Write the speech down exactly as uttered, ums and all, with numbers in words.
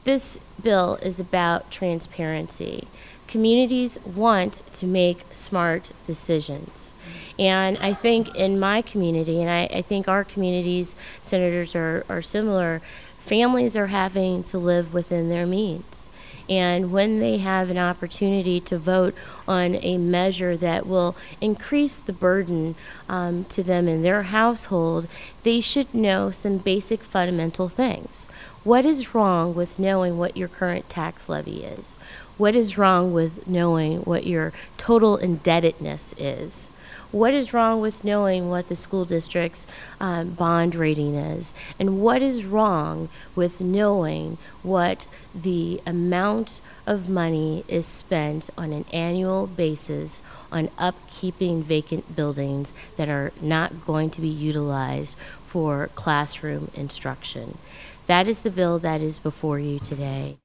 This bill is about transparency. Communities want to make smart decisions. And I think in my community, and I, I think our communities, senators, are, are similar, families are having to live within their means. And when they have an opportunity to vote on a measure that will increase the burden um, to them in their household, they should know some basic fundamental things. What is wrong with knowing what your current tax levy is? What is wrong with knowing what your total indebtedness is? What is wrong with knowing what the school district's um, bond rating is? And what is wrong with knowing what the amount of money is spent on an annual basis on upkeeping vacant buildings that are not going to be utilized for classroom instruction? That is the bill that is before you today.